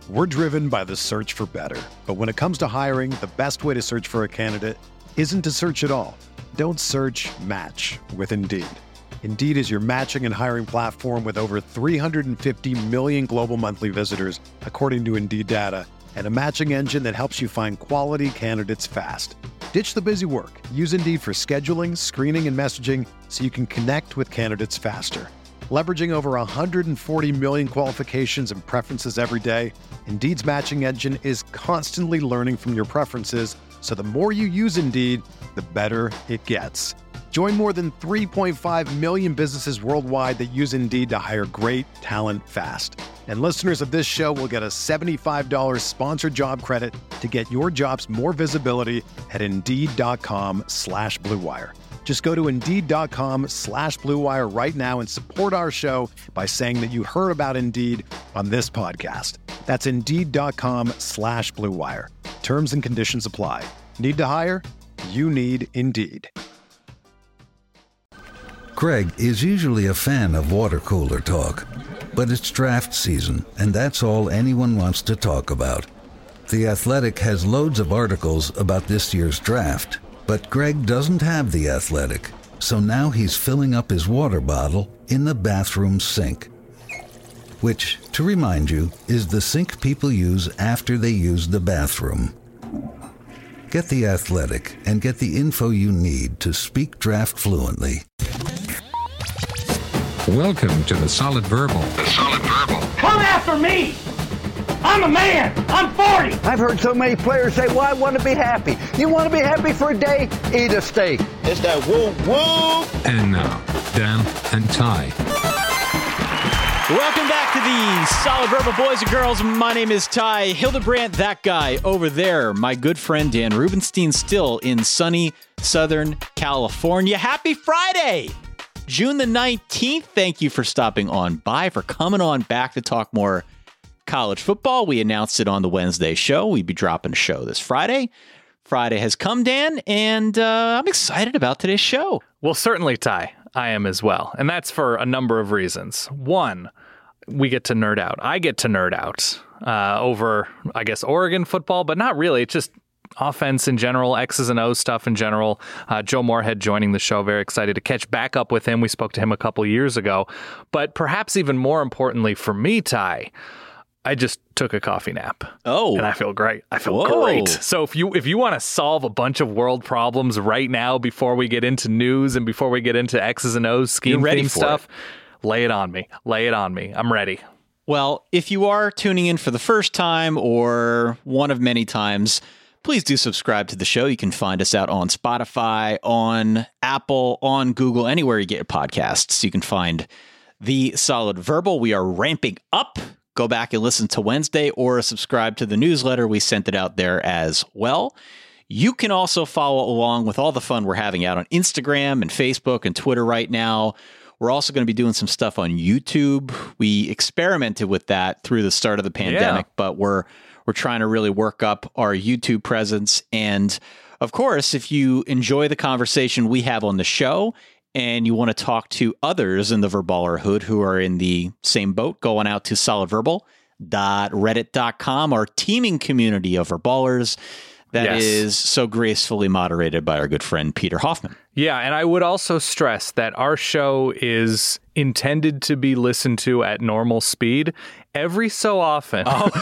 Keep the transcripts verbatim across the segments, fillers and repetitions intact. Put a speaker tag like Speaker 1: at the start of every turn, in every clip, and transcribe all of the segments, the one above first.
Speaker 1: We're driven by the search for better. But when it comes to hiring, the best way to search for a candidate isn't to search at all. Don't search, match with Indeed. Indeed is your matching and hiring platform with over three hundred fifty million global monthly visitors, according to Indeed data, and a matching engine that helps you find quality candidates fast. Ditch the busy work. Use Indeed for scheduling, screening, and messaging so you can connect with candidates faster. Leveraging over one hundred forty million qualifications and preferences every day, Indeed's matching engine is constantly learning from your preferences, so the more you use Indeed, the better it gets. Join more than three point five million businesses worldwide that use Indeed to hire great talent fast. And listeners of this show will get a seventy-five dollars sponsored job credit to get your jobs more visibility at Indeed.com slash Blue Wire. Just go to Indeed.com slash Blue Wire right now and support our show by saying that you heard about Indeed on this podcast. That's Indeed.com slash Blue Wire. Terms and conditions apply. Need to hire? You need Indeed.
Speaker 2: Greg is usually a fan of water cooler talk, but it's draft season, and that's all anyone wants to talk about. The Athletic has loads of articles about this year's draft, but Greg doesn't have The Athletic, so now he's filling up his water bottle in the bathroom sink, which, to remind you, is the sink people use after they use the bathroom. Get The Athletic and get the info you need to speak draft fluently.
Speaker 3: Welcome to the Solid Verbal. The Solid Verbal.
Speaker 4: Come after me! I'm a man! I'm forty!
Speaker 5: I've heard so many players say, well, I want to be happy. You want to be happy for a day? Eat a steak.
Speaker 6: It's that woo woo!
Speaker 3: And now, Dan and Ty.
Speaker 7: Welcome back to the Solid Verbal, boys and girls. My name is Ty Hildebrandt, that guy over there. My good friend Dan Rubenstein, still in sunny Southern California. Happy Friday! June the nineteenth. Thank you for stopping on by, for coming on back to talk more college football. We announced it on the Wednesday show. We'd be dropping a show this Friday. Friday has come, Dan, and uh, I'm excited about today's show.
Speaker 8: Well, certainly, Ty. I am as well. And that's for a number of reasons. One, we get to nerd out. I get to nerd out uh, over, I guess, Oregon football, but not really. It's just offense in general, X's and O's stuff in general. Uh, Joe Moorhead joining the show. Very excited to catch back up with him. We spoke to him a couple years ago. But perhaps even more importantly for me, Ty, I just took a coffee nap.
Speaker 7: Oh.
Speaker 8: And I feel great. I feel
Speaker 7: Whoa.
Speaker 8: great. So if you if you want to solve a bunch of world problems right now before we get into news and before we get into X's and O's scheme theme stuff, it. lay it on me. Lay it on me. I'm ready.
Speaker 7: Well, if you are tuning in for the first time or one of many times, please do subscribe to the show. You can find us out on Spotify, on Apple, on Google, anywhere you get your podcasts. You can find the Solid Verbal. We are ramping up. Go back and listen to Wednesday or subscribe to the newsletter. We sent it out there as well. You can also follow along with all the fun we're having out on Instagram and Facebook and Twitter right now. We're also going to be doing some stuff on YouTube. We experimented with that through the start of the pandemic, yeah. but we're we're trying to really work up our YouTube presence. And of course, if you enjoy the conversation we have on the show and you want to talk to others in the Verballerhood who are in the same boat, going out to solid verbal dot reddit dot com, our teaming community of Verballers that yes. is so gracefully moderated by our good friend Peter Hoffman.
Speaker 8: Yeah, and I would also stress that our show is intended to be listened to at normal speed. Every so often,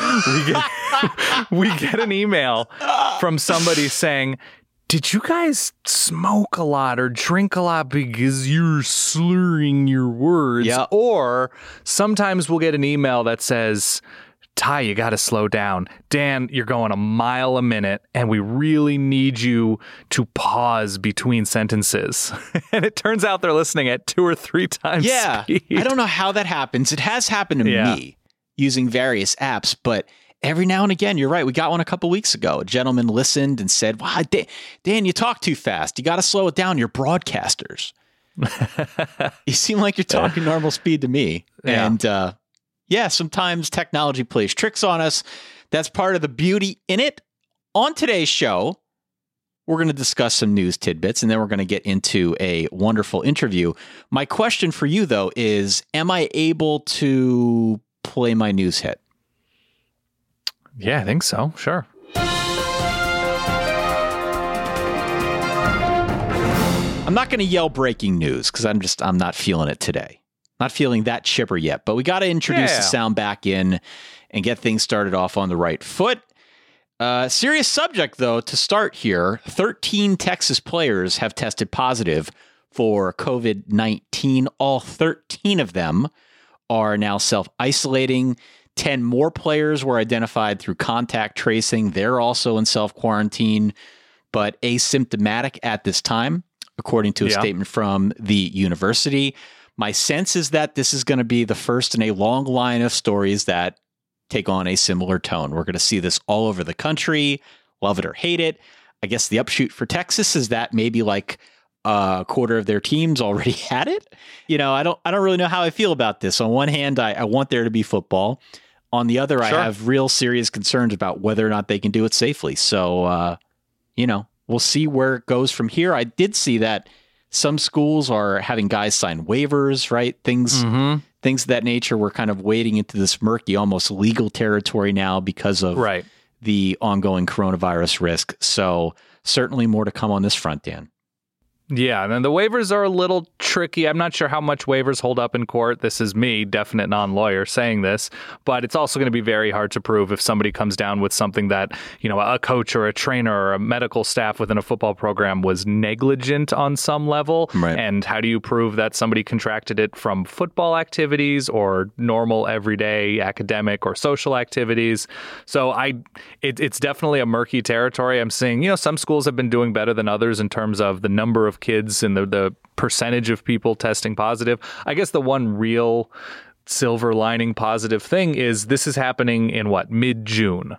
Speaker 8: oh. we, get, we get an email from somebody saying, did you guys smoke a lot or drink a lot because you're slurring your words?
Speaker 7: Yeah.
Speaker 8: Or sometimes we'll get an email that says, Ty, you got to slow down. Dan, you're going a mile a minute, and we really need you to pause between sentences. And it turns out they're listening at two or three times
Speaker 7: Yeah,
Speaker 8: speed.
Speaker 7: I don't know how that happens. It has happened to
Speaker 8: yeah.
Speaker 7: me using various apps, but every now and again, you're right. We got one a couple weeks ago. A gentleman listened and said, wow, Dan, Dan you talk too fast. You got to slow it down. You're broadcasters. You seem like you're talking normal speed to me.
Speaker 8: Yeah.
Speaker 7: And uh, yeah, sometimes technology plays tricks on us. That's part of the beauty in it. On today's show, we're going to discuss some news tidbits, and then we're going to get into a wonderful interview. My question for you, though, is, am I able to play my news hit?
Speaker 8: Yeah, I think so. Sure.
Speaker 7: I'm not going to yell breaking news because I'm just, I'm not feeling it today. Not feeling that chipper yet, but we got to introduce
Speaker 8: yeah.
Speaker 7: the sound back in and get things started off on the right foot. Uh, serious subject, though, to start here. thirteen Texas players have tested positive for covid nineteen. All thirteen of them are now self-isolating. ten more players were identified through contact tracing. They're also in self-quarantine, but asymptomatic at this time, according to a yeah. statement from the university. My sense is that this is going to be the first in a long line of stories that take on a similar tone. We're going to see this all over the country, love it or hate it. I guess the upshoot for Texas is that maybe like a quarter of their teams already had it. You know, I don't I don't really know how I feel about this. On one hand, I, I want there to be football. On the other, sure. I have real serious concerns about whether or not they can do it safely. So, uh, you know, we'll see where it goes from here. I did see that some schools are having guys sign waivers, right? Things, mm-hmm. things of that nature. We're kind of wading into this murky, almost legal territory now because of
Speaker 8: right.
Speaker 7: the ongoing coronavirus risk. So certainly more to come on this front, Dan.
Speaker 8: Yeah, and then the waivers are a little tricky. I'm not sure how much waivers hold up in court. This is me, definite non-lawyer, saying this, but it's also going to be very hard to prove if somebody comes down with something that, you know, a coach or a trainer or a medical staff within a football program was negligent on some level.
Speaker 7: Right.
Speaker 8: And how do you prove that somebody contracted it from football activities or normal everyday academic or social activities? So I, it, it's definitely a murky territory. I'm seeing, you know, some schools have been doing better than others in terms of the number of kids and the, the percentage of people testing positive. I guess the one real silver lining positive thing is this is happening in what, mid-June.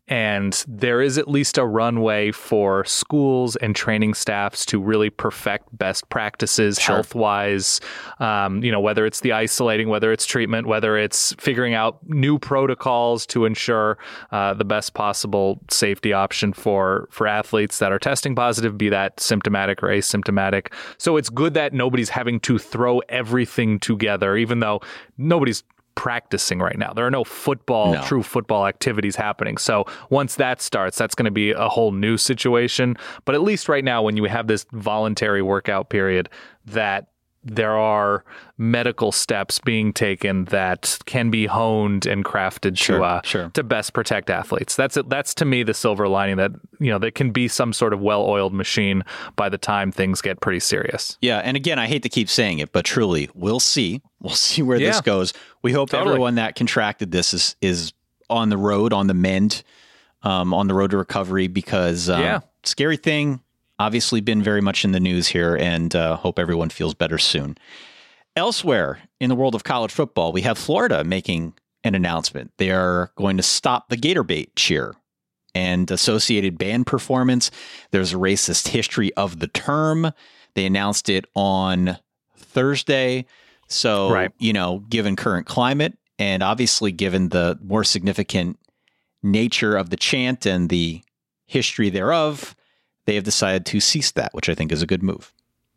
Speaker 8: And there is at least a runway for schools and training staffs to really perfect best practices
Speaker 7: sure.
Speaker 8: health-wise, um, you know, whether it's the isolating, whether it's treatment, whether it's figuring out new protocols to ensure uh, the best possible safety option for, for athletes that are testing positive, be that symptomatic or asymptomatic. So it's good that nobody's having to throw everything together, even though nobody's practicing right now. There are no football,
Speaker 7: no.
Speaker 8: true football activities happening. So once that starts, that's going to be a whole new situation. But at least right now, when you have this voluntary workout period, that there are medical steps being taken that can be honed and crafted
Speaker 7: sure,
Speaker 8: to uh,
Speaker 7: sure.
Speaker 8: to best protect athletes. That's that's to me the silver lining, that you know there can be some sort of well-oiled machine by the time things get pretty serious.
Speaker 7: Yeah, and again, I hate to keep saying it, but truly, we'll see. We'll see where
Speaker 8: yeah,
Speaker 7: this goes. We hope
Speaker 8: totally.
Speaker 7: everyone that contracted this is is on the road, on the mend, um, on the road to recovery. Because um,
Speaker 8: yeah,
Speaker 7: scary thing. Obviously been very much in the news here, and uh, hope everyone feels better soon. Elsewhere in the world of college football, we have Florida making an announcement. They are going to stop the Gator bait cheer and associated band performance. There's a racist history of the term. They announced it on Thursday. So,
Speaker 8: right.
Speaker 7: you know, given current climate, and obviously given the more significant nature of the chant and the history thereof, they have decided to cease that, which I think is a good move.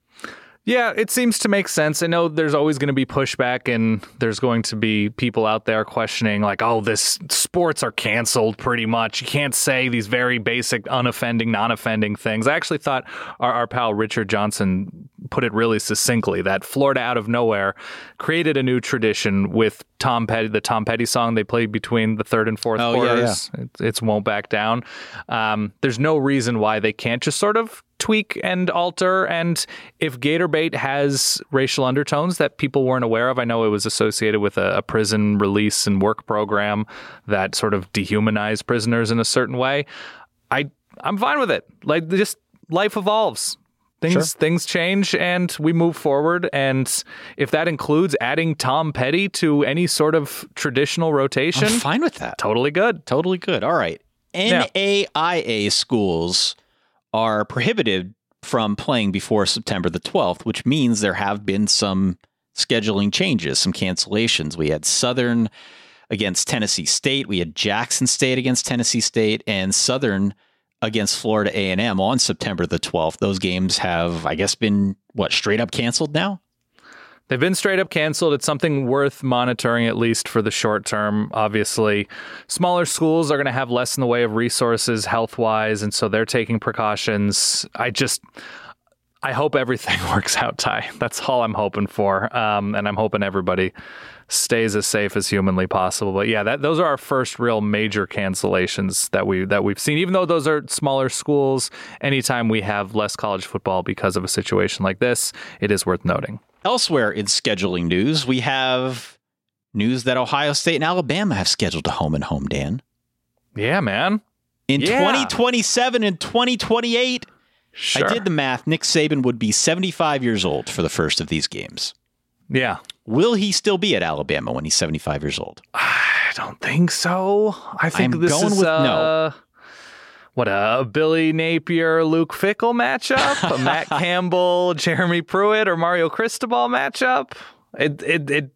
Speaker 8: Yeah, it seems to make sense. I know there's always going to be pushback, and there's going to be people out there questioning, like, oh, this sports are canceled pretty much. You can't say these very basic, unoffending, non-offending things. I actually thought our, our pal Richard Johnson put it really succinctly, that Florida out of nowhere created a new tradition with Tom Petty, the Tom Petty song they played between the third and fourth
Speaker 7: oh,
Speaker 8: quarters.
Speaker 7: Yeah, yeah.
Speaker 8: It, it's Won't Back Down. Um, there's no reason why they can't just sort of tweak and alter. And if Gator bait has racial undertones that people weren't aware of, I know it was associated with a, a prison release and work program that sort of dehumanized prisoners in a certain way. I, I'm fine with it. Like, just life evolves. Things
Speaker 7: sure.
Speaker 8: things change and we move forward. And if that includes adding Tom Petty to any sort of traditional rotation,
Speaker 7: I'm fine with that.
Speaker 8: Totally good.
Speaker 7: Totally good. All right. N A I A schools are prohibited from playing before September the twelfth, which means there have been some scheduling changes, some cancellations. We had Southern against Tennessee State. We had Jackson State against Tennessee State, and Southern against Florida A and M on September the twelfth. Those games have, I guess, been, what, straight up canceled now?
Speaker 8: They've been straight up canceled. It's something worth monitoring, at least for the short term. Obviously, smaller schools are going to have less in the way of resources health-wise, and so they're taking precautions. I just, I hope everything works out, Ty. That's all I'm hoping for, um, and I'm hoping everybody stays as safe as humanly possible. But yeah, that those are our first real major cancellations that we that we've seen. Even though those are smaller schools, anytime we have less college football because of a situation like this, it is worth noting.
Speaker 7: Elsewhere in scheduling news, we have news that Ohio State and Alabama have scheduled a home and home, Dan.
Speaker 8: Yeah, man.
Speaker 7: In
Speaker 8: yeah.
Speaker 7: twenty twenty-seven and twenty twenty-eight,
Speaker 8: sure.
Speaker 7: I did the math. Nick Saban would be seventy-five years old for the first of these games.
Speaker 8: Yeah.
Speaker 7: Will he still be at Alabama when he's seventy-five years old?
Speaker 8: I don't think so. I think
Speaker 7: I'm
Speaker 8: this
Speaker 7: going
Speaker 8: is
Speaker 7: with
Speaker 8: uh,
Speaker 7: no.
Speaker 8: What, a Billy Napier, Luke Fickell matchup? A Matt Campbell, Jeremy Pruitt, or Mario Cristobal matchup? It, it, it.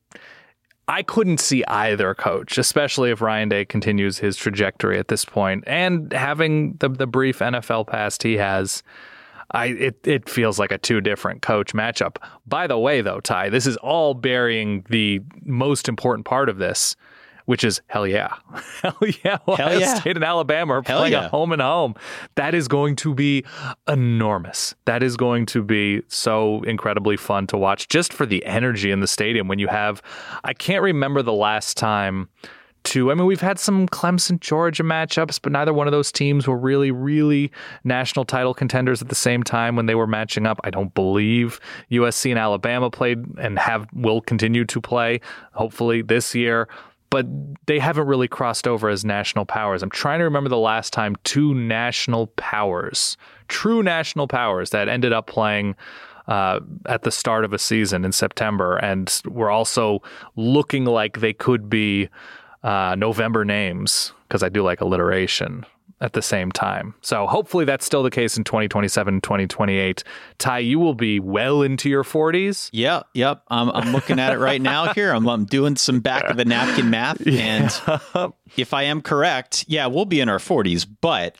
Speaker 8: I couldn't see either coach, especially if Ryan Day continues his trajectory at this point. And having the, the brief N F L past he has, I it, it feels like a two different coach matchup. By the way, though, Ty, this is all burying the most important part of this, which is hell yeah. Hell yeah. Ohio
Speaker 7: hell yeah.
Speaker 8: State and Alabama are
Speaker 7: hell
Speaker 8: playing
Speaker 7: yeah.
Speaker 8: a home and home. That is going to be enormous. That is going to be so incredibly fun to watch just for the energy in the stadium when you have, I can't remember the last time to, I mean, we've had some Clemson, Georgia matchups, but neither one of those teams were really, really national title contenders at the same time when they were matching up. I don't believe U S C and Alabama played and have will continue to play, hopefully this year. But they haven't really crossed over as national powers. I'm trying to remember the last time two national powers, true national powers that ended up playing uh, at the start of a season in September and were also looking like they could be uh, November names, because I do like alliteration at the same time. So hopefully that's still the case in twenty twenty-seven, twenty twenty-eight. Ty, you will be well into your forties.
Speaker 7: Yep, yep. I'm, I'm looking at it right now here. I'm, I'm doing some back of the napkin math. And
Speaker 8: Yeah.
Speaker 7: if I am correct, yeah, we'll be in our forties, but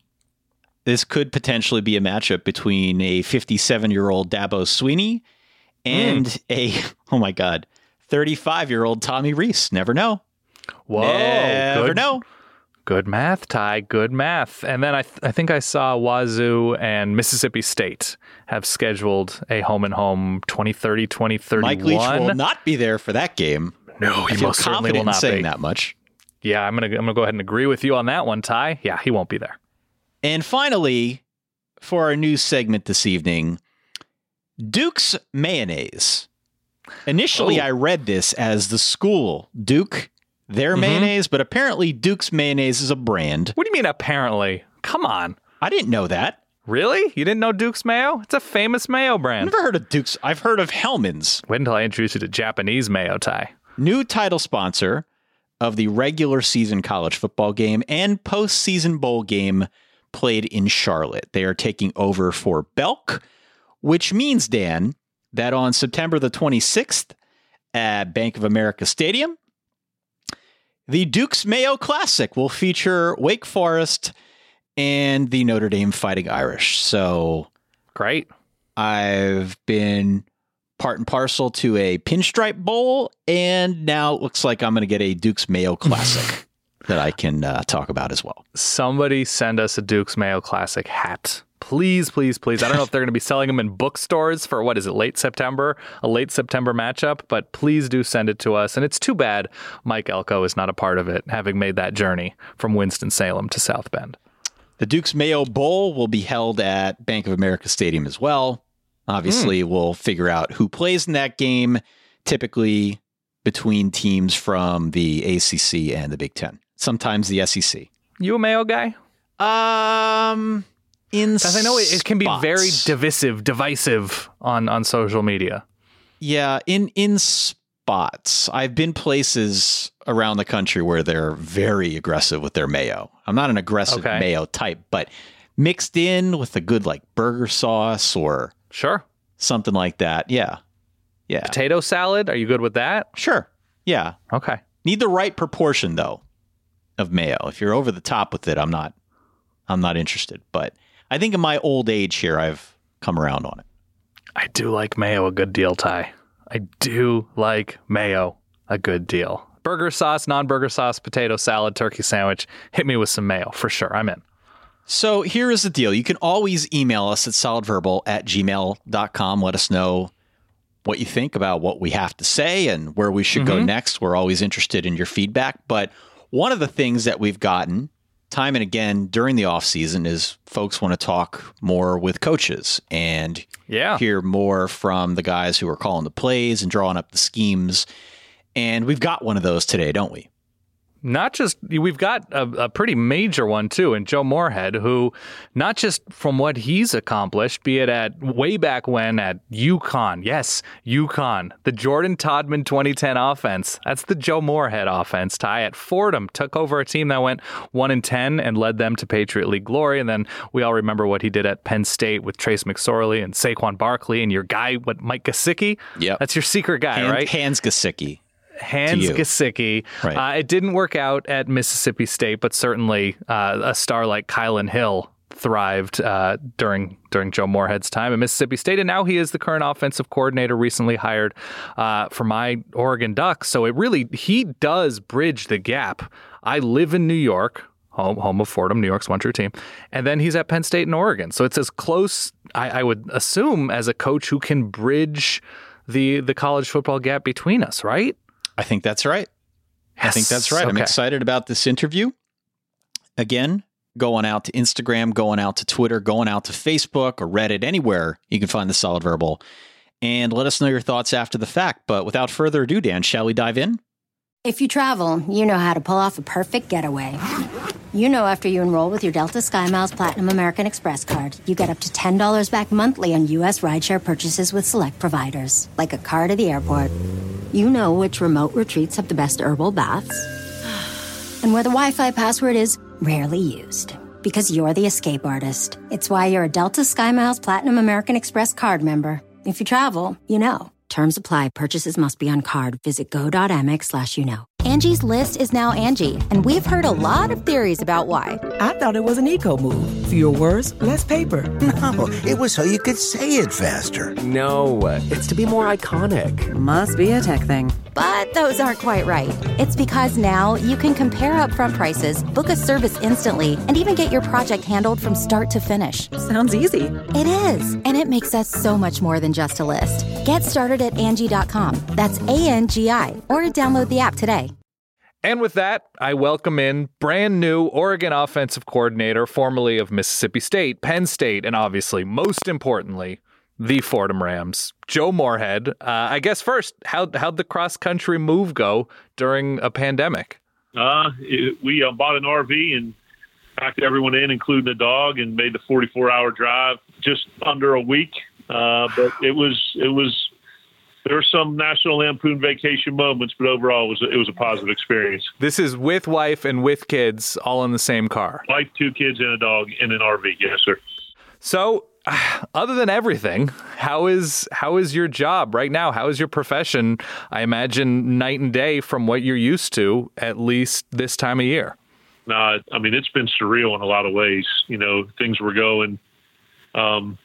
Speaker 7: this could potentially be a matchup between a fifty-seven-year-old Dabo Sweeney and mm. a, oh my God, thirty-five-year-old Tommy Rees. Never know.
Speaker 8: Whoa.
Speaker 7: Never
Speaker 8: good.
Speaker 7: know.
Speaker 8: Good math, Ty. Good math. And then I th- I think I saw Wazoo and Mississippi State have scheduled a home and home twenty thirty, twenty thirty-one.
Speaker 7: Mike Leach will not be there for that game.
Speaker 8: No, he
Speaker 7: I feel
Speaker 8: most certainly
Speaker 7: confident
Speaker 8: will not
Speaker 7: in saying
Speaker 8: be.
Speaker 7: that much.
Speaker 8: Yeah, I'm gonna I'm gonna go ahead and agree with you on that one, Ty. Yeah, he won't be there.
Speaker 7: And finally, for our news segment this evening, Duke's mayonnaise. Initially,
Speaker 8: oh.
Speaker 7: I read this as the school Duke. Their mm-hmm. mayonnaise, but apparently Duke's mayonnaise is a brand.
Speaker 8: What do you mean apparently? Come on.
Speaker 7: I didn't know that.
Speaker 8: Really? You didn't know Duke's mayo? It's a famous mayo brand.
Speaker 7: I've never heard of Duke's. I've heard of Hellman's.
Speaker 8: Wait until I introduce you to Japanese mayo, Ty.
Speaker 7: New title sponsor of the regular season college football game and postseason bowl game played in Charlotte. They are taking over for Belk, which means, Dan, that on September the twenty-sixth at Bank of America Stadium, the Duke's Mayo Classic will feature Wake Forest and the Notre Dame Fighting Irish. So
Speaker 8: great.
Speaker 7: I've been part and parcel to a Pinstripe Bowl, and now it looks like I'm going to get a Duke's Mayo Classic that I can uh, talk about as well.
Speaker 8: Somebody send us a Duke's Mayo Classic hat. Please, please, please. I don't know if they're going to be selling them in bookstores for, what is it, late September? A late September matchup, but please do send it to us. And it's too bad Mike Elko is not a part of it, having made that journey from Winston-Salem to South Bend.
Speaker 7: The Duke's Mayo Bowl will be held at Bank of America Stadium as well. Obviously, mm. we'll figure out who plays in that game, typically between teams from the A C C and the Big Ten, sometimes the S E C.
Speaker 8: You a Mayo guy?
Speaker 7: Um...
Speaker 8: Because I know it, it can be very divisive, divisive on, on social media.
Speaker 7: Yeah, in in spots. I've been places around the country where they're very aggressive with their mayo. I'm not an aggressive
Speaker 8: okay.
Speaker 7: mayo type, but mixed in with a good like burger sauce or
Speaker 8: sure
Speaker 7: something like that. Yeah, yeah.
Speaker 8: Potato salad. Are you good with that?
Speaker 7: Sure. Yeah.
Speaker 8: Okay.
Speaker 7: Need the right proportion though of mayo. If you're over the top with it, I'm not. I'm not interested. But I think in my old age here, I've come around on it.
Speaker 8: I do like mayo a good deal, Ty. I do like mayo a good deal. Burger sauce, non-burger sauce, potato salad, turkey sandwich. Hit me with some mayo for sure. I'm in.
Speaker 7: So here is the deal. You can always email us at solidverbal at gmail dot com. Let us know what you think about what we have to say and where we should mm-hmm. go next. We're always interested in your feedback. But one of the things that we've gotten time and again during the off season is folks want to talk more with coaches and yeah. hear more from the guys who are calling the plays and drawing up the schemes. And we've got one of those today, don't we?
Speaker 8: Not just, we've got a, a pretty major one too, in Joe Moorhead, who not just from what he's accomplished, be it at way back when at UConn, yes, UConn, the Jordan Todman twenty ten offense, that's the Joe Moorhead offense. Ty at Fordham took over a team that went one and ten and led them to Patriot League glory. And then we all remember what he did at Penn State with Trace McSorley and Saquon Barkley and your guy, what, Mike Gesicki?
Speaker 7: Yep.
Speaker 8: That's your secret guy,
Speaker 7: Hand,
Speaker 8: right?
Speaker 7: Hans Gesicki.
Speaker 8: Hans Gesicki.
Speaker 7: Right.
Speaker 8: Uh, it didn't work out at Mississippi State, but certainly uh, a star like Kylan Hill thrived uh, during during Joe Moorhead's time at Mississippi State, and now he is the current offensive coordinator, recently hired uh, for my Oregon Ducks. So it really, he does bridge the gap. I live in New York, home home of Fordham, New York's one true team, and then he's at Penn State and Oregon. So it's as close, I, I would assume, as a coach who can bridge the the college football gap between us, right?
Speaker 7: I think that's right.
Speaker 8: Yes.
Speaker 7: I think that's right. Okay. I'm excited about this interview. Again, going out to Instagram, going out to Twitter, going out to Facebook or Reddit, anywhere you can find the Solid Verbal. And let us know your thoughts after the fact. But without further ado, Dan, shall we dive in?
Speaker 9: If you travel, you know how to pull off a perfect getaway. You know after you enroll with your Delta SkyMiles Platinum American Express card, you get up to ten dollars back monthly on U S rideshare purchases with select providers, like a car to the airport. You know which remote retreats have the best herbal baths, and where the Wi-Fi password is rarely used, because you're the escape artist. It's why you're a Delta SkyMiles Platinum American Express card member. If you travel, you know. Terms apply. Purchases must be on card. Visit go.amex slash you know.
Speaker 10: Angie's List is now Angie, and we've heard a lot of theories about why.
Speaker 11: I thought it was an eco move. Fewer words, less paper.
Speaker 12: No, it was so you could say it faster.
Speaker 13: No, it's to be more iconic.
Speaker 14: Must be a tech thing.
Speaker 10: But those aren't quite right. It's because now you can compare upfront prices, book a service instantly, and even get your project handled from start to finish.
Speaker 14: Sounds easy.
Speaker 10: It is, and it makes us so much more than just a list. Get started at Angie dot com. That's A N G I, or download the app today.
Speaker 8: And with that, I welcome in brand new Oregon offensive coordinator, formerly of Mississippi State, Penn State, and obviously, most importantly, the Fordham Rams, Joe Moorhead. Uh, I guess first, how, how'd the cross-country move go during a pandemic?
Speaker 15: Uh, it, we uh, bought an R V and packed everyone in, including the dog, and made the forty-four hour drive just under a week. Uh, but it was it was there were some National Lampoon Vacation moments, but overall it was a, it was a positive experience.
Speaker 8: This is with wife and with kids, all in the same car.
Speaker 15: Wife, two kids, and a dog in an R V. Yes, sir.
Speaker 8: So, other than everything, how is how is your job right now? How is your profession? I imagine night and day from what you're used to, at least this time of year.
Speaker 15: No, I mean, it's been surreal in a lot of ways. You know, things were going um,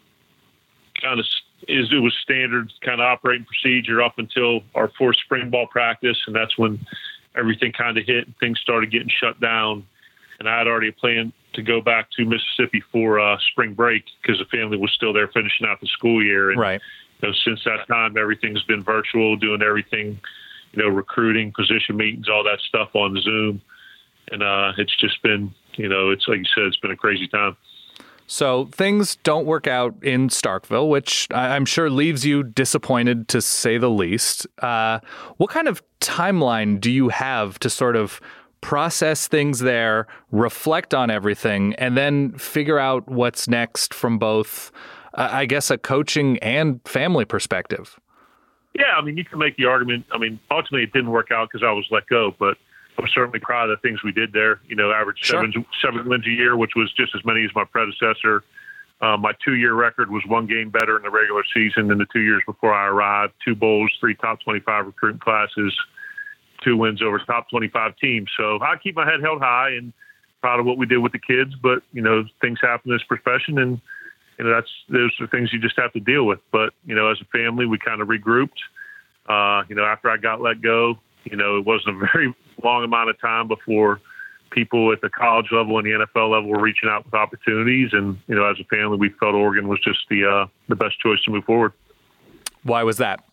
Speaker 15: kind of is it was standard kind of operating procedure up until our fourth spring ball practice, and that's when everything kind of hit and things started getting shut down. And I had already planned to go back to Mississippi for uh, spring break because the family was still there finishing out the school year. And,
Speaker 8: right.
Speaker 15: You know, since that time, everything's been virtual, doing everything, you know, recruiting, position meetings, all that stuff on Zoom. And uh, it's just been, you know, it's like you said, it's been a crazy time.
Speaker 8: So things don't work out in Starkville, which I'm sure leaves you disappointed, to say the least. Uh, what kind of timeline do you have to sort of process things there, reflect on everything, and then figure out what's next from both, uh, I guess, a coaching and family perspective?
Speaker 15: Yeah, I mean, you can make the argument. I mean, ultimately it didn't work out because I was let go, but I'm certainly proud of the things we did there. You know, averaged
Speaker 8: sure.
Speaker 15: seven, seven wins a year, which was just as many as my predecessor. Uh, my two-year record was one game better in the regular season than the two years before I arrived. Two bowls, three top twenty-five recruiting classes, two wins over top twenty-five teams. So I keep my head held high and proud of what we did with the kids. But, you know, things happen in this profession, and, you know, that's those are things you just have to deal with. But, you know, as a family, we kind of regrouped. uh, you know, after I got let go, you know, it wasn't a very long amount of time before people at the college level and the N F L level were reaching out with opportunities. And, you know, as a family, we felt Oregon was just the uh, the best choice to move forward.
Speaker 8: Why was that?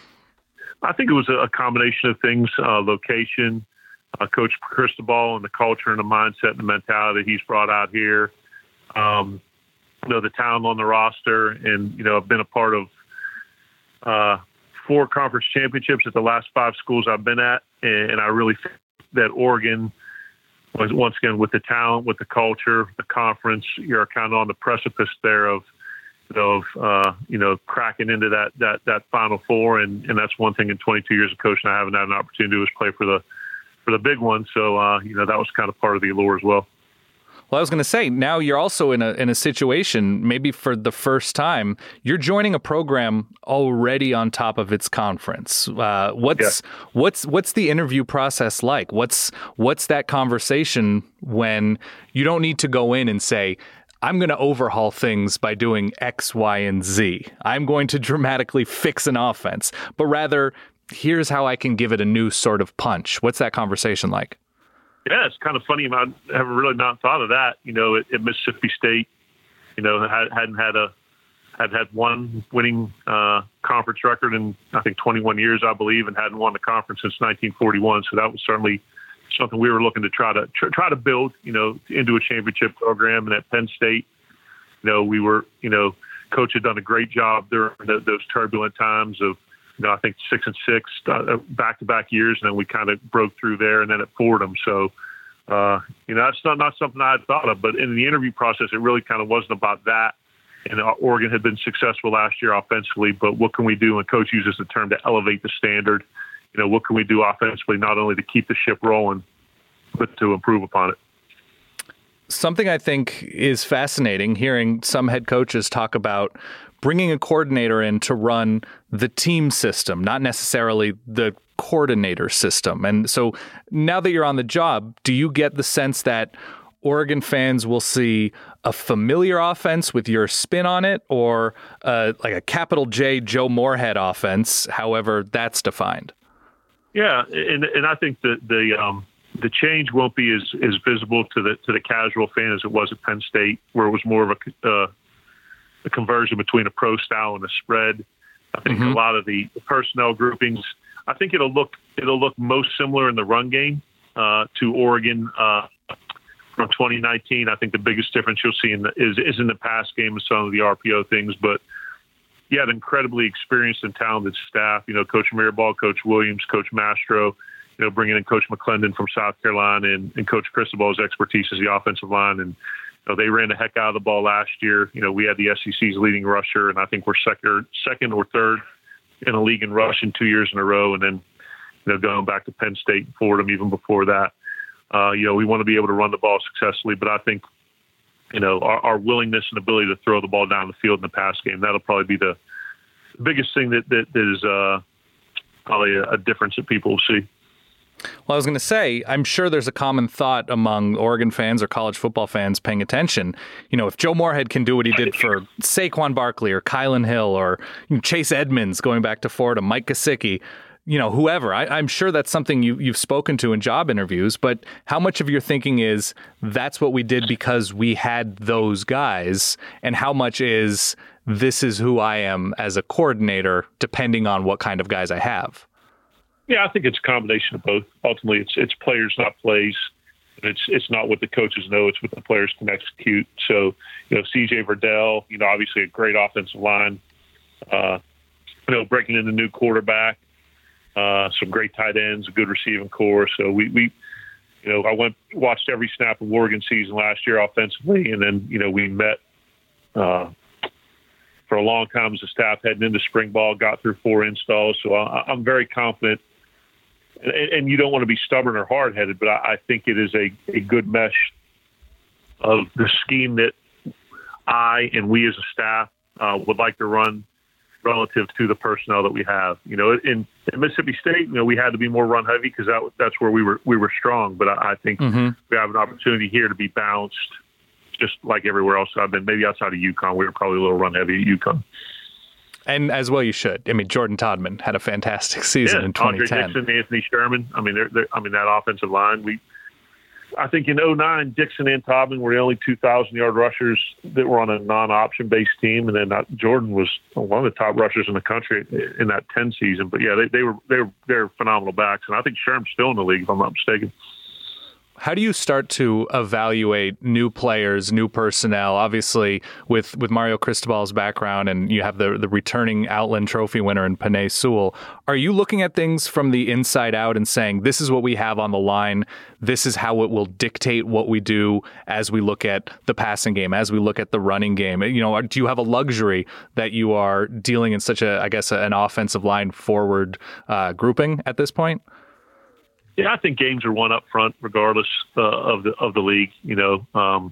Speaker 15: I think it was a combination of things, uh, location, uh, Coach Cristobal and the culture and the mindset and the mentality he's brought out here. Um, you know, the talent on the roster, and, you know, I've been a part of uh, four conference championships at the last five schools I've been at. And, and I really think that Oregon was, once again, with the talent, with the culture, the conference, you're kind of on the precipice there of, of uh, you know, cracking into that that that Final Four, and, and that's one thing in twenty-two years of coaching I haven't had an opportunity to do is play for the for the big one. So uh, you know, that was kind of part of the allure as well.
Speaker 8: Well, I was going to say, now you're also in a in a situation, maybe for the first time, you're joining a program already on top of its conference. Uh, what's yeah. what's what's the interview process like? What's what's that conversation when you don't need to go in and say, I'm going to overhaul things by doing X, Y, and Z. I'm going to dramatically fix an offense, but rather, here's how I can give it a new sort of punch. What's that conversation like?
Speaker 15: Yeah, it's kind of funny. I haven't really not thought of that. You know, at, at Mississippi State, you know, had, hadn't had a had had one winning uh, conference record in I think twenty-one years, I believe, and hadn't won the conference since nineteen forty-one. So that was certainly something we were looking to try to tr- try to build, you know, into a championship program. And at Penn State, you know, we were, you know, coach had done a great job during the, those turbulent times of, you know, I think six and six uh, back-to-back years, and then we kind of broke through there, and then at Fordham. So, uh, you know, that's not, not something I had thought of. But in the interview process, it really kind of wasn't about that. And Oregon had been successful last year offensively, but what can we do? And Coach uses the term to elevate the standard. You know, what can we do offensively, not only to keep the ship rolling, but to improve upon it?
Speaker 8: Something I think is fascinating, hearing some head coaches talk about bringing a coordinator in to run the team system, not necessarily the coordinator system. And so now that you're on the job, do you get the sense that Oregon fans will see a familiar offense with your spin on it, or uh, like a capital J Joe Moorhead offense, however that's defined?
Speaker 15: Yeah, and and I think that the um, the change won't be as, as visible to the to the casual fan as it was at Penn State, where it was more of a, uh, a conversion between a pro style and a spread. I think mm-hmm. a lot of the personnel groupings, I think it'll look it'll look most similar in the run game uh, to Oregon uh, from twenty nineteen. I think the biggest difference you'll see in the, is is in the pass game and some of the R P O things, but. You had an incredibly experienced and talented staff. You know, Coach Mirabal, Coach Williams, Coach Mastro. You know, bringing in Coach McClendon from South Carolina, and, and Coach Cristobal's expertise as the offensive line. And you know, they ran the heck out of the ball last year. You know, we had the S E C's leading rusher, and I think we're second, second or third in the league in rushing two years in a row. And then, you know, going back to Penn State and Fordham even before that. Uh, you know, we want to be able to run the ball successfully, but I think. You know, our, our willingness and ability to throw the ball down the field in the pass game, that'll probably be the biggest thing that, that, that is uh, probably a, a difference that people will see.
Speaker 8: Well, I was going to say, I'm sure there's a common thought among Oregon fans or college football fans paying attention. You know, if Joe Moorhead can do what he did for Saquon Barkley or Kylan Hill or you know, Chase Edmonds going back to Florida, Mike Gesicki, you know, whoever, I, I'm sure that's something you, you've spoken to in job interviews, but how much of your thinking is that's what we did because we had those guys, and how much is this is who I am as a coordinator, depending on what kind of guys I have?
Speaker 15: Yeah, I think it's a combination of both. Ultimately, it's it's players, not plays. It's it's not what the coaches know, it's what the players can execute. So, you know, C J Verdell, you know, obviously a great offensive line, uh, you know, breaking in the new quarterback. Uh, some great tight ends, a good receiving core. So we, we, you know, I went watched every snap of Oregon season last year offensively, and then you know we met uh, for a long time as a staff heading into spring ball. Got through four installs, so I, I'm very confident. And, and you don't want to be stubborn or hard headed, but I, I think it is a, a good mesh of the scheme that I and we as a staff uh, would like to run relative to the personnel that we have. You know, in, in Mississippi State, you know, we had to be more run heavy because that that's where we were we were strong. But I, I think mm-hmm. we have an opportunity here to be balanced, just like everywhere else I've been. Maybe outside of UConn, we were probably a little run heavy at UConn.
Speaker 8: And as well you should. I mean, Jordan Todman had a fantastic season
Speaker 15: yeah,
Speaker 8: in twenty ten.
Speaker 15: Andre Dixon, Anthony Sherman. I mean, they're, they're, I mean that offensive line. We, I think in oh nine, Dixon and Todman were the only two thousand yard rushers that were on a non-option based team, and then uh, Jordan was one of the top rushers in the country in that ten season. But yeah, they, they were they were they're phenomenal backs, and I think Sherman's still in the league if I'm not mistaken.
Speaker 8: How do you start to evaluate new players, new personnel? Obviously, with, with Mario Cristobal's background, and you have the the returning Outland Trophy winner in Penei Sewell, are you looking at things from the inside out and saying, this is what we have on the line, this is how it will dictate what we do as we look at the passing game, as we look at the running game? You know, do you have a luxury that you are dealing in such a, I guess, an offensive line forward uh, grouping at this point?
Speaker 15: Yeah, I think games are won up front, regardless uh, of the of the league. You know, um,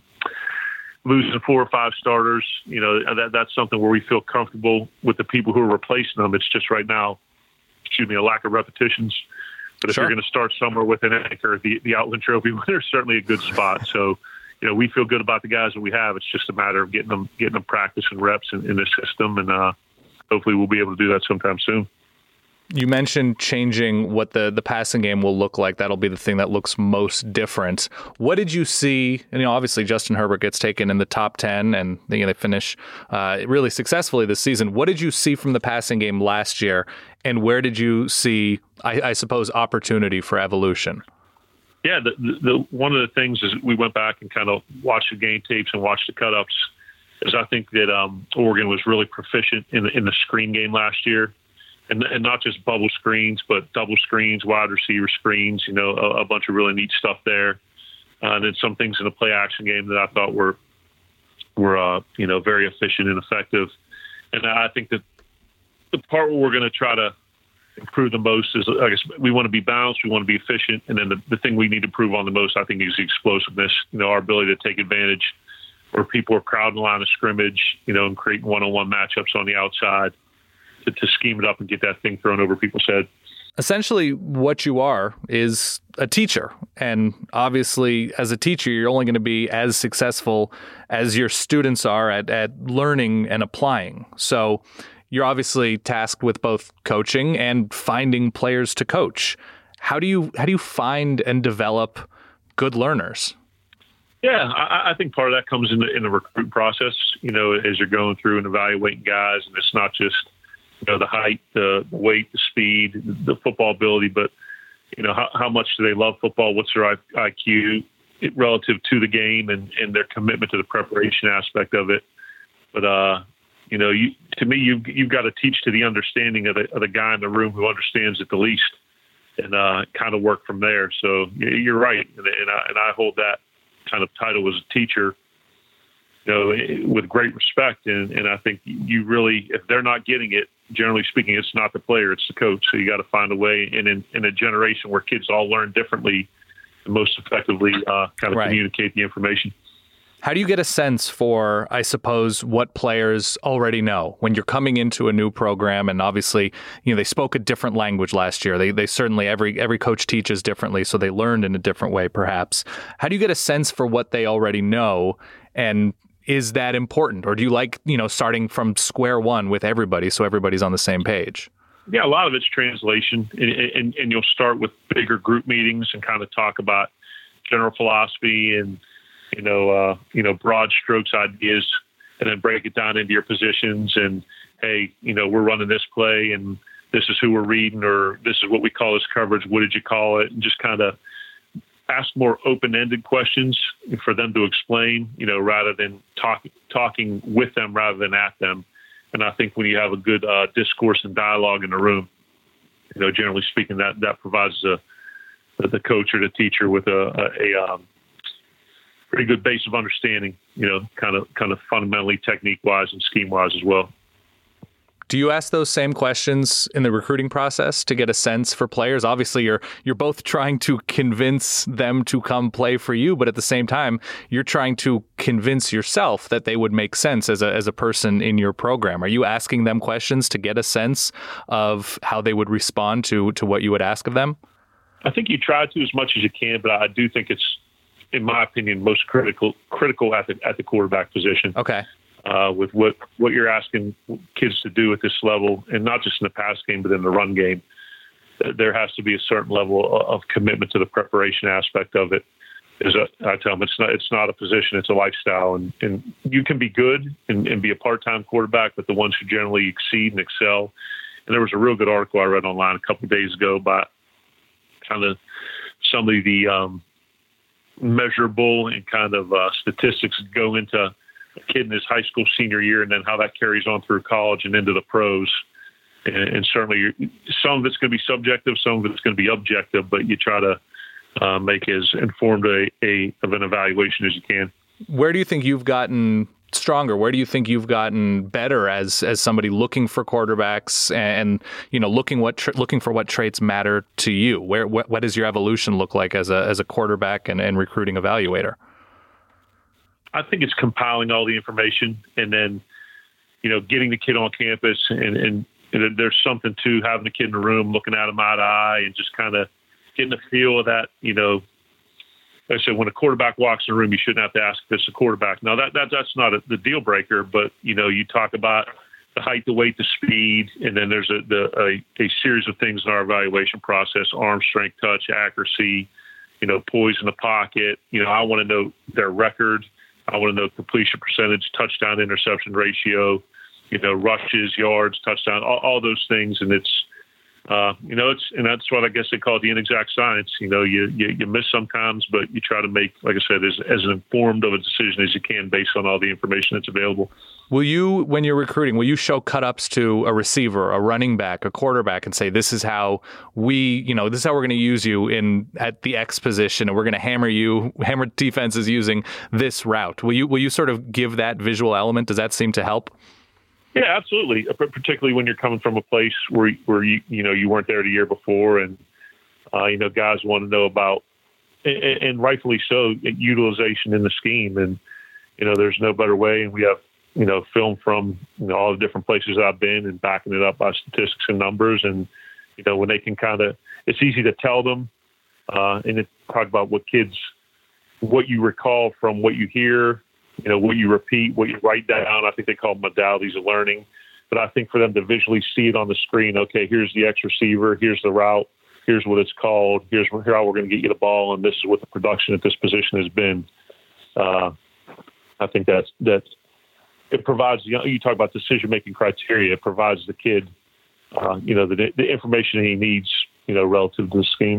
Speaker 15: losing four or five starters, you know, that that's something where we feel comfortable with the people who are replacing them. It's just right now, excuse me, a lack of repetitions. But if
Speaker 8: sure.
Speaker 15: you're going to start somewhere with an anchor, the the Outland Trophy winner is certainly a good spot. So, you know, we feel good about the guys that we have. It's just a matter of getting them getting them practice and reps in, in the system, and uh, hopefully we'll be able to do that sometime soon.
Speaker 8: You mentioned changing what the, the passing game will look like. That'll be the thing that looks most different. What did you see? And, you know, obviously Justin Herbert gets taken in the top ten, and you know, they finish uh, really successfully this season. What did you see from the passing game last year, and where did you see, I, I suppose, opportunity for evolution?
Speaker 15: Yeah, the, the, the one of the things is we went back and kind of watched the game tapes and watched the cut-ups, is I think that um, Oregon was really proficient in the, in the screen game last year. And, and not just bubble screens, but double screens, wide receiver screens, you know, a, a bunch of really neat stuff there. Uh, and then some things in the play action game that I thought were, were uh, you know, very efficient and effective. And I think that the part where we're going to try to improve the most is, I guess, we want to be balanced, we want to be efficient. And then the, the thing we need to improve on the most, I think, is the explosiveness, you know, our ability to take advantage where people are crowding the line of scrimmage, you know, and creating one-on-one matchups on the outside. To, to scheme it up and get that thing thrown over people's head.
Speaker 8: Essentially, what you are is a teacher. And obviously, as a teacher, you're only going to be as successful as your students are at, at learning and applying. So you're obviously tasked with both coaching and finding players to coach. How do you how do you find and develop good learners?
Speaker 15: Yeah, I, I think part of that comes in the, in the recruit process, you know, as you're going through and evaluating guys. And it's not just, you know, the height, the weight, the speed, the football ability, but, you know, how, how much do they love football? What's their I Q relative to the game and, and their commitment to the preparation aspect of it? But, uh, you know, you, to me, you've, you've got to teach to the understanding of the, of the guy in the room who understands it the least, and uh, kind of work from there. So you're right. And, and, I, and I hold that kind of title as a teacher, you know, with great respect. And, and I think you really, if they're not getting it, generally speaking, it's not the player, it's the coach. So you got to find a way. And in, in a generation where kids all learn differently, to most effectively uh, kind of right. communicate the information.
Speaker 8: How do you get a sense for, I suppose, what players already know when you're coming into a new program? And obviously, you know, they spoke a different language last year. They they certainly, every every coach teaches differently, so they learned in a different way, perhaps. How do you get a sense for what they already know? And is that important? Or do you like, you know, starting from square one with everybody so everybody's on the same page?
Speaker 15: Yeah, a lot of it's translation. And, and, and you'll start with bigger group meetings and kind of talk about general philosophy and, you know, uh, you know, broad strokes ideas, and then break it down into your positions. And, hey, you know, we're running this play and this is who we're reading, or this is what we call this coverage. What did you call it? And just kind of ask more open-ended questions for them to explain, you know, rather than talking talking with them rather than at them. And I think when you have a good uh, discourse and dialogue in the room, you know, generally speaking, that that provides a, the coach or the teacher with a, a, a um, pretty good base of understanding, you know, kind of kind of fundamentally technique-wise and scheme-wise as well.
Speaker 8: Do you ask those same questions in the recruiting process to get a sense for players? Obviously, you're you're both trying to convince them to come play for you, but at the same time, you're trying to convince yourself that they would make sense as a as a person in your program. Are you asking them questions to get a sense of how they would respond to to what you would ask of them?
Speaker 15: I think you try to as much as you can, but I do think it's, in my opinion, most critical critical at the at the quarterback position.
Speaker 8: Okay.
Speaker 15: uh, with what, what you're asking kids to do at this level, and not just in the pass game, but in the run game. There has to be a certain level of commitment to the preparation aspect of it. Is a, I tell them it's not it's not a position, it's a lifestyle, and, and you can be good and, and be a part-time quarterback, but the ones who generally exceed and excel. And there was a real good article I read online a couple of days ago by kind of some of the um, measurable and kind of uh, statistics that go into a kid in his high school senior year, and then how that carries on through college and into the pros. And, and certainly, you're, some of it's going to be subjective, some of it's going to be objective, but you try to Uh, make as informed a, a of an evaluation as you can.
Speaker 8: Where do you think you've gotten stronger? Where do you think you've gotten better as as somebody looking for quarterbacks and, you know, looking what tra- looking for what traits matter to you? Where what, what does your evolution look like as a as a quarterback and, and recruiting evaluator?
Speaker 15: I think it's compiling all the information and then, you know, getting the kid on campus and, and, and there's something to having the kid in the room, looking at him eye to eye, and just kind of getting the feel of that. You know, like I said, when a quarterback walks in the room, you shouldn't have to ask if it's a quarterback. Now that, that that's not a, the deal breaker, but you know, you talk about the height, the weight, the speed, and then there's a, the, a, a series of things in our evaluation process: arm strength, touch, accuracy, you know, poise in the pocket. You know, I want to know their record. I want to know completion percentage, touchdown interception ratio, you know, rushes, yards, touchdown, all, all those things. And it's, Uh, you know, it's, and that's what I guess they call the inexact science. You know, you, you, you miss sometimes, but you try to make, like I said, as, as informed of a decision as you can based on all the information that's available.
Speaker 8: Will you, when you're recruiting, will you show cut-ups to a receiver, a running back, a quarterback, and say, this is how we, you know, this is how we're going to use you in at the X position, and we're going to hammer you, hammer defenses using this route? Will you, will you sort of give that visual element? Does that seem to help?
Speaker 15: Yeah, absolutely. Particularly when you're coming from a place where where you you know you weren't there the year before, and uh, you know guys want to know about, and, and rightfully so, utilization in the scheme. And you know there's no better way. And we have you know film from you know all the different places I've been and backing it up by statistics and numbers. And you know when they can kind of, it's easy to tell them, uh, and it, talk about what kids, what you recall from what you hear. You know, what you repeat, what you write down. I think they call them modalities of learning. But I think for them to visually see it on the screen, okay, here's the X receiver, here's the route, here's what it's called, here's here how we're going to get you the ball, and this is what the production at this position has been. Uh, I think that's that's it provides. You know, you talk about decision making criteria. It provides the kid, uh, you know, the the information he needs, you know, relative to the scheme.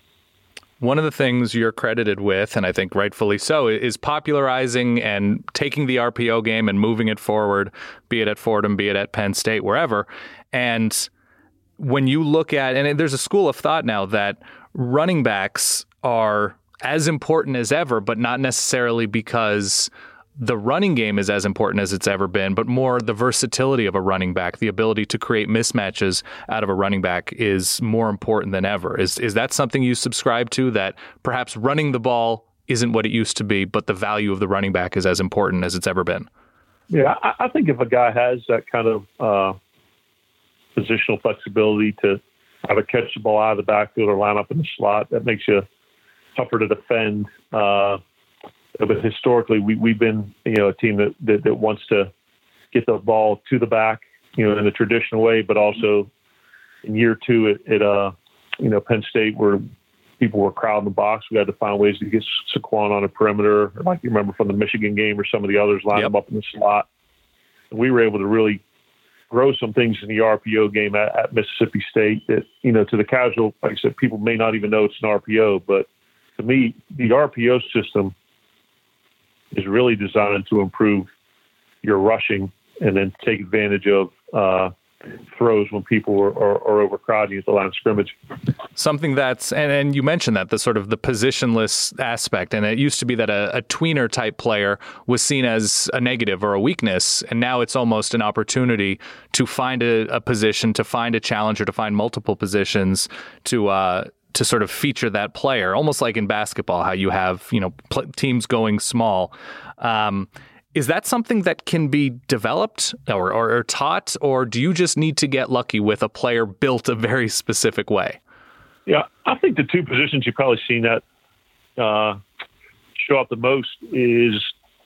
Speaker 8: One of the things you're credited with, and I think rightfully so, is popularizing and taking the R P O game and moving it forward, be it at Fordham, be it at Penn State, wherever. And when you look at, and there's a school of thought now that running backs are as important as ever, but not necessarily because the running game is as important as it's ever been, but more the versatility of a running back, the ability to create mismatches out of a running back is more important than ever. Is is that something you subscribe to, that perhaps running the ball isn't what it used to be, but the value of the running back is as important as it's ever been?
Speaker 15: Yeah, I, I think if a guy has that kind of uh, positional flexibility to either catch the ball out of the backfield or line up in the slot, that makes you tougher to defend. Uh, But historically, we, we've been, you know, a team that, that, that wants to get the ball to the back, you know, in the traditional way, but also in year two at, at uh, you know, Penn State, where people were crowding the box, we had to find ways to get Saquon on a perimeter, like you remember from the Michigan game or some of the others, line
Speaker 8: yep.
Speaker 15: them up in the slot. And we were able to really grow some things in the R P O game at, at Mississippi State that, you know, to the casual, like I said, people may not even know it's an R P O, but to me, the R P O system is really designed to improve your rushing and then take advantage of uh, throws when people are, are, are overcrowding at the line of scrimmage.
Speaker 8: Something that's, and, and you mentioned that, the sort of the positionless aspect, and it used to be that a, a tweener type player was seen as a negative or a weakness, and now it's almost an opportunity to find a, a position, to find a challenger, to find multiple positions, to uh, to sort of feature that player, almost like in basketball, how you have, you know, pl- teams going small. Um, is that something that can be developed or, or, or taught, or do you just need to get lucky with a player built a very specific way?
Speaker 15: Yeah, I think the two positions you've probably seen that uh, show up the most is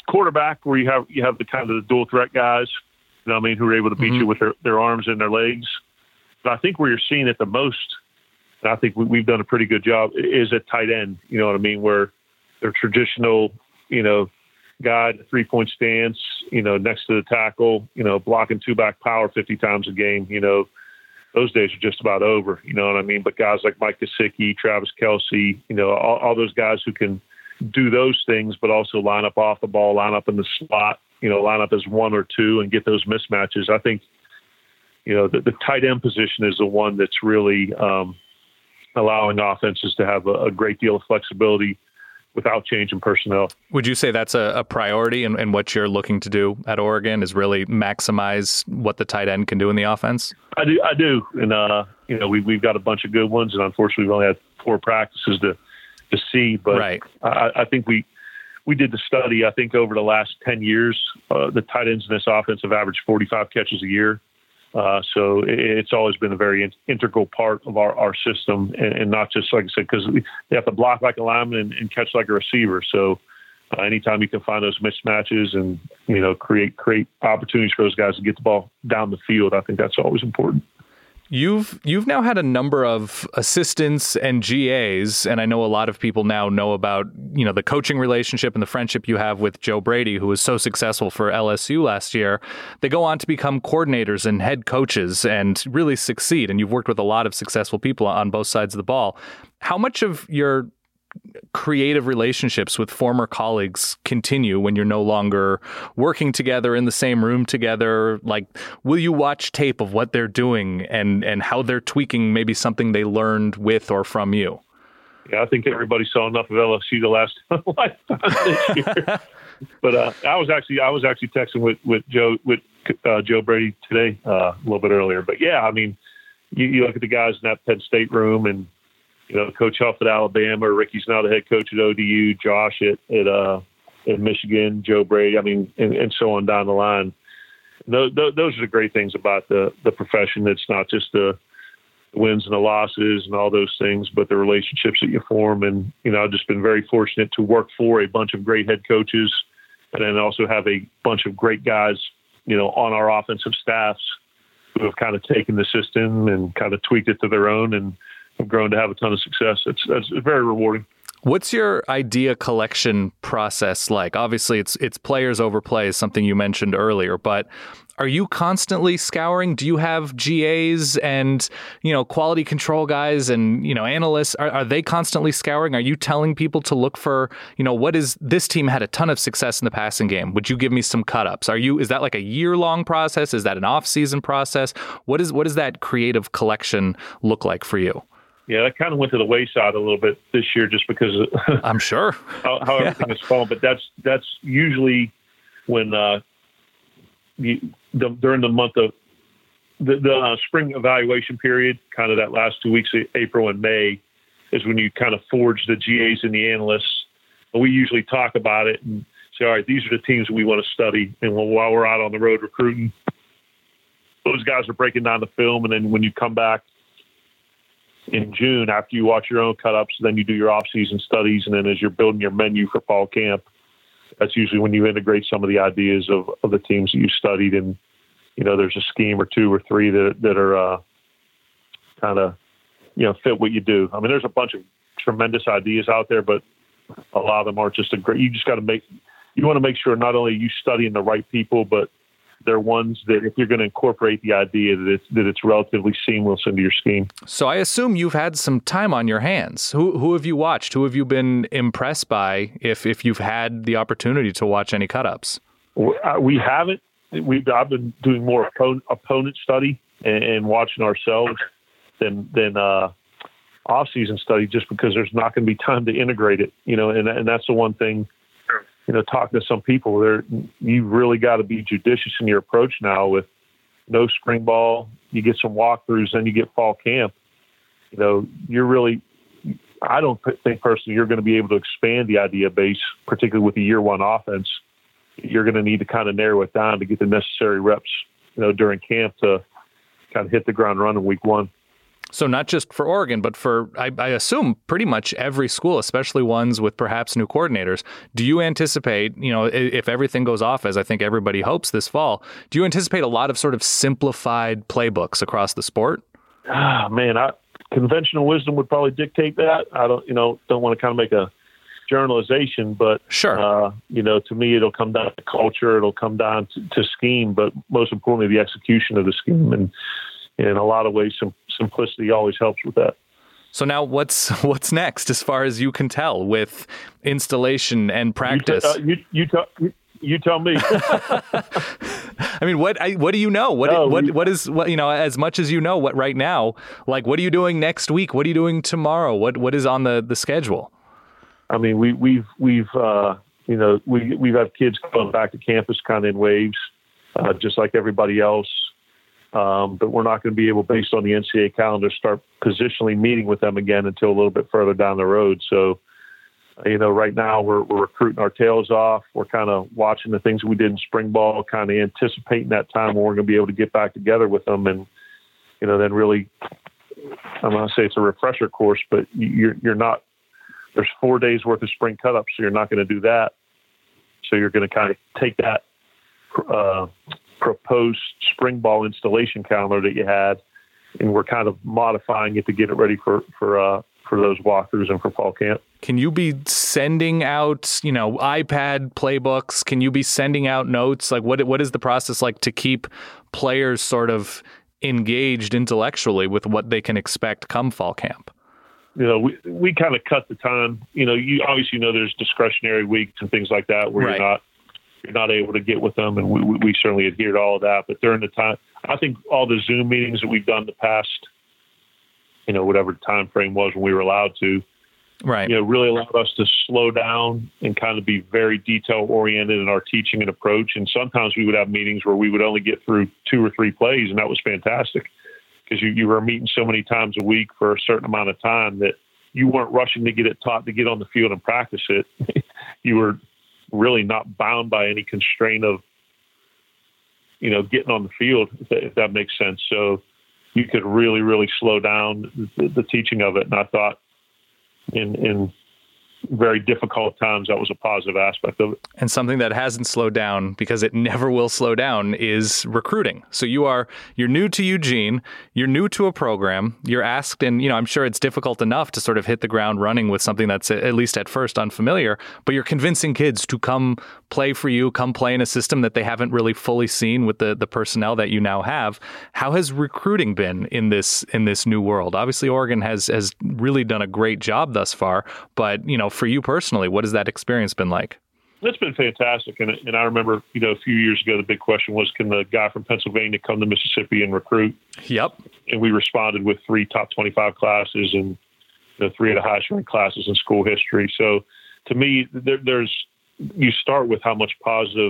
Speaker 15: quarterback where you have you have the kind of the dual threat guys, you know what I mean, who are able to beat mm-hmm. you with their, their arms and their legs. But I think where you're seeing it the most, and I think we, we've done a pretty good job, is at tight end, you know what I mean, where they're traditional, you know, guy, three-point stance, you know, next to the tackle, you know, blocking two-back power fifty times a game, you know, those days are just about over, you know what I mean? But guys like Mike Gesicki, Travis Kelce, you know, all, all those guys who can do those things, but also line up off the ball, line up in the slot, you know, line up as one or two and get those mismatches. I think, you know, the, the tight end position is the one that's really um, allowing offenses to have a, a great deal of flexibility without changing personnel.
Speaker 8: Would you say that's a, a priority in, in what you're looking to do at Oregon, is really maximize what the tight end can do in the offense?
Speaker 15: I do. I do. And, uh, you know, we, we've got a bunch of good ones, and unfortunately we've only had four practices to, to see. But
Speaker 8: right.
Speaker 15: I, I think we, we did the study, I think over the last ten years, uh, the tight ends in this offense have averaged forty-five catches a year. Uh, so it, it's always been a very in, integral part of our, our system, and, and not just, like I said, because they have to block like a lineman and, and catch like a receiver. So uh, anytime you can find those mismatches and, you know, create create opportunities for those guys to get the ball down the field, I think that's always important.
Speaker 8: You've you've now had a number of assistants and G As, and I know a lot of people now know about, you know, the coaching relationship and the friendship you have with Joe Brady, who was so successful for L S U last year. They go on to become coordinators and head coaches and really succeed, and you've worked with a lot of successful people on both sides of the ball. How much of your creative relationships with former colleagues continue when you're no longer working together in the same room together? Like, will you watch tape of what they're doing and, and how they're tweaking maybe something they learned with or from you?
Speaker 15: Yeah, I think everybody saw enough of L S U the last lifetime this year. But uh, I was actually I was actually texting with with Joe with uh, Joe Brady today uh, a little bit earlier. But yeah, I mean, you, you look at the guys in that Penn State room, and you know, Coach Huff at Alabama, Ricky's now the head coach at O D U, Josh at at, uh, at Michigan, Joe Brady, I mean, and, and so on down the line. Those, those are the great things about the, the profession. It's not just the wins and the losses and all those things, but the relationships that you form. And, you know, I've just been very fortunate to work for a bunch of great head coaches, and then also have a bunch of great guys, you know, on our offensive staffs who have kind of taken the system and kind of tweaked it to their own and have grown to have a ton of success. It's, it's very rewarding.
Speaker 8: What's your idea collection process like? Obviously, it's it's players over plays, something you mentioned earlier, but are you constantly scouring? Do you have G As and, you know, quality control guys and, you know, analysts? Are, are they constantly scouring? Are you telling people to look for, you know, what is this team had a ton of success in the passing game? Would you give me some cut-ups? Are you, is that like a year-long process? Is that an off-season process? What is what does that creative collection look like for you?
Speaker 15: Yeah, that kind of went to the wayside a little bit this year, just because of
Speaker 8: I'm sure
Speaker 15: how, how everything yeah. has fallen. But that's that's usually when uh, you, the, during the month of the, the uh, spring evaluation period, kind of that last two weeks, of April and May, is when you kind of forge the G As and the analysts. And we usually talk about it and say, all right, these are the teams we want to study. And while we're out on the road recruiting, those guys are breaking down the film. And then when you come back in June, after you watch your own cut-ups, then you do your off-season studies, and then as you're building your menu for fall camp, that's usually when you integrate some of the ideas of, of the teams that you studied, and you know there's a scheme or two or three that that are uh, kind of you know fit what you do. I mean, there's a bunch of tremendous ideas out there, but a lot of them aren't just a great. You just got to make you want to make sure not only are you studying the right people, but they're ones that if you're going to incorporate the idea that it's, that it's relatively seamless into your scheme. So
Speaker 8: I assume you've had some time on your hands. Who who have you watched? Who have you been impressed by if if you've had the opportunity to watch any cut-ups?
Speaker 15: We haven't. We've I've been doing more opponent, opponent study and, and watching ourselves than than uh, off-season study, just because there's not going to be time to integrate it. You know, and and that's the one thing. You know, talking to some people, there you really got to be judicious in your approach now. With no spring ball, you get some walkthroughs, then you get fall camp. You know, you're really, I don't think personally you're going to be able to expand the idea base, particularly with the year one offense. You're going to need to kind of narrow it down to get the necessary reps, you know, during camp to kind of hit the ground running week one.
Speaker 8: So not just for Oregon, but for, I, I assume, pretty much every school, especially ones with perhaps new coordinators. Do you anticipate, you know, if everything goes off as I think everybody hopes this fall, do you anticipate a lot of sort of simplified playbooks across the sport?
Speaker 15: Ah, man, I, conventional wisdom would probably dictate that. I don't, you know, don't want to kind of make a generalization, but
Speaker 8: sure,
Speaker 15: uh, you know, to me, it'll come down to culture. It'll come down to, to scheme, but most importantly, the execution of the scheme. And in a lot of ways, sim- simplicity always helps with that.
Speaker 8: So now what's what's next as far as you can tell with installation and practice?
Speaker 15: You, t- uh, you, you, t- you, you tell me.
Speaker 8: I mean, what I, what do you know? What
Speaker 15: no,
Speaker 8: what
Speaker 15: we,
Speaker 8: what is what you know? As much as you know, what right now? Like, what are you doing next week? What are you doing tomorrow? What what is on the, the schedule?
Speaker 15: I mean, we we've we've uh, you know we we've had kids going back to campus kind of in waves, uh, just like everybody else. Um, but we're not going to be able, based on the N C double A calendar, start positionally meeting with them again until a little bit further down the road. So, you know, right now we're, we're recruiting our tails off. We're kind of watching the things we did in spring ball, kind of anticipating that time when we're going to be able to get back together with them. And, you know, then really, I'm going to say it's a refresher course, but you're, you're not, there's four days worth of spring cut up, so you're not going to do that. So you're going to kind of take that, uh, proposed spring ball installation calendar that you had, and we're kind of modifying it to get it ready for for uh, for those walkthroughs and for fall camp.
Speaker 8: Can you be sending out, you know, iPad playbooks? Can you be sending out notes? Like, what what is the process like to keep players sort of engaged intellectually with what they can expect come fall camp?
Speaker 15: You know, we we kind of cut the time. You know, you obviously know there's discretionary weeks and things like that where
Speaker 8: right.
Speaker 15: you're not. You're not able to get with them, and we, we certainly adhere to all of that. But during the time, I think all the Zoom meetings that we've done the past, you know, whatever the time frame was when we were allowed to,
Speaker 8: right,
Speaker 15: you know, really allowed us to slow down and kind of be very detail oriented in our teaching and approach. And sometimes we would have meetings where we would only get through two or three plays, and that was fantastic because you, you were meeting so many times a week for a certain amount of time that you weren't rushing to get it taught to get on the field and practice it. You were really not bound by any constraint of, you know, getting on the field, if that, if that makes sense. So you could really, really slow down the, the teaching of it. And I thought in, in very difficult times, that was a positive aspect of it.
Speaker 8: And something that hasn't slowed down, because it never will slow down, is recruiting. So you are, you're new to Eugene, you're new to a program, you're asked, and, you know, I'm sure it's difficult enough to sort of hit the ground running with something that's at least at first unfamiliar, but you're convincing kids to come play for you, come play in a system that they haven't really fully seen with the, the personnel that you now have. How has recruiting been in this, in this new world? Obviously, Oregon has, has really done a great job thus far, but, you know, for you personally, what has that experience been like?
Speaker 15: It's been fantastic. And, and I remember, you know, a few years ago, the big question was, can the guy from Pennsylvania come to Mississippi and recruit?
Speaker 8: Yep.
Speaker 15: And we responded with three top twenty-five classes and, you know, three of the highest ranked classes in school history. So to me, there, there's, you start with how much positive,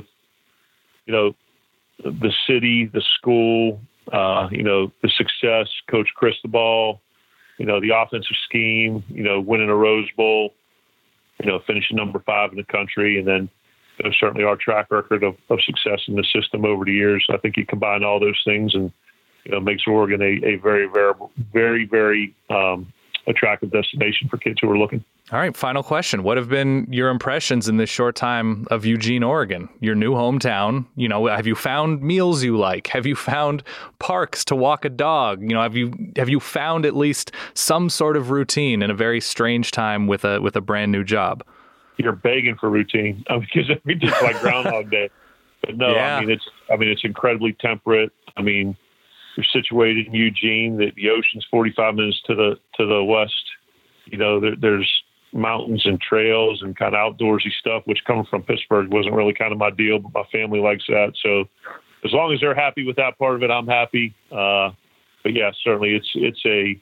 Speaker 15: you know, the city, the school, uh, you know, the success, Coach Cristobal, you know, the offensive scheme, you know, winning a Rose Bowl, you know, finishing number five in the country, and then, you know, certainly our track record of, of success in the system over the years. I think you combine all those things and, you know, makes Oregon a, a very, very, very, very um, attractive destination for kids who are looking.
Speaker 8: All right, final question. What have been your impressions in this short time of Eugene, Oregon, your new hometown? You know, have you found meals you like? Have you found parks to walk a dog? You know, have you have you found at least some sort of routine in a very strange time with a with a brand new job?
Speaker 15: You're begging for routine I mean, because it's just like Groundhog Day. But no, yeah. I mean it's I mean it's incredibly temperate. I mean, you're situated in Eugene. The, the ocean's forty-five minutes to the to the west. You know, there, there's mountains and trails and kind of outdoorsy stuff, which coming from Pittsburgh wasn't really kind of my deal, but my family likes that. So as long as they're happy with that part of it, I'm happy. Uh, but yeah, certainly it's, it's a,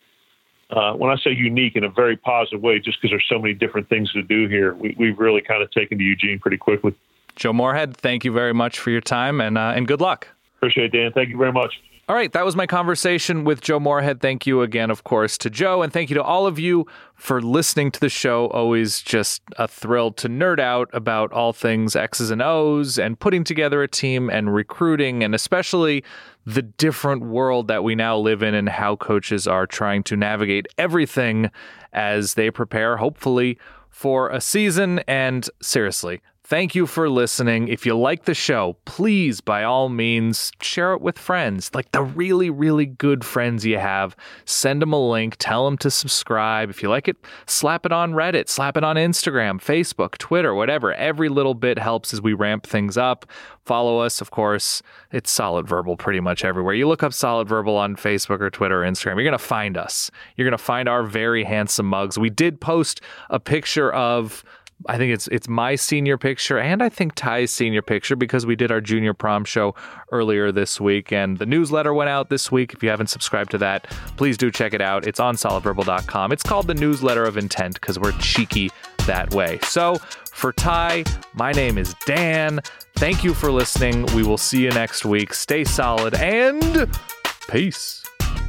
Speaker 15: uh, when I say unique in a very positive way, just because there's so many different things to do here, we, we've really kind of taken to Eugene pretty quickly.
Speaker 8: Joe Moorhead, thank you very much for your time and, uh, and good luck.
Speaker 15: Appreciate it, Dan. Thank you very much.
Speaker 8: All right, that was my conversation with Joe Moorhead. Thank you again, of course, to Joe, and thank you to all of you for listening to the show. Always just a thrill to nerd out about all things X's and O's and putting together a team and recruiting, and especially the different world that we now live in and how coaches are trying to navigate everything as they prepare, hopefully, for a season. And seriously, thank you for listening. If you like the show, please, by all means, share it with friends. Like the really, really good friends you have. Send them a link. Tell them to subscribe. If you like it, slap it on Reddit. Slap it on Instagram, Facebook, Twitter, whatever. Every little bit helps as we ramp things up. Follow us, of course. It's Solid Verbal pretty much everywhere. You look up Solid Verbal on Facebook or Twitter or Instagram, you're going to find us. You're going to find our very handsome mugs. We did post a picture of... I think it's it's my senior picture, and I think Ty's senior picture, because we did our junior prom show earlier this week, and the newsletter went out this week. If you haven't subscribed to that, please do check it out. It's on solid verbal dot com. It's called the Newsletter of Intent because we're cheeky that way. So for Ty, my name is Dan. Thank you for listening. We will see you next week. Stay solid and peace.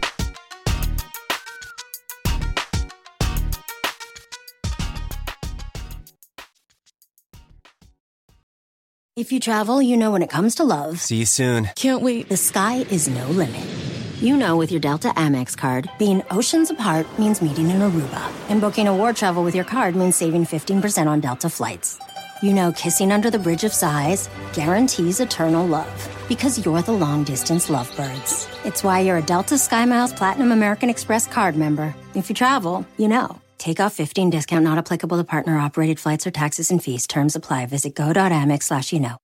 Speaker 9: If you travel, you know when it comes to love.
Speaker 14: See you soon.
Speaker 11: Can't wait.
Speaker 9: The sky is no limit. You know with your Delta Amex card, being oceans apart means meeting in Aruba. And booking a war travel with your card means saving fifteen percent on Delta flights. You know kissing under the Bridge of Sighs guarantees eternal love. Because you're the long-distance lovebirds. It's why you're a Delta SkyMiles Platinum American Express card member. If you travel, you know. Take off fifteen discount not applicable to partner-operated flights or taxes and fees. Terms apply. Visit go.amex slash you know.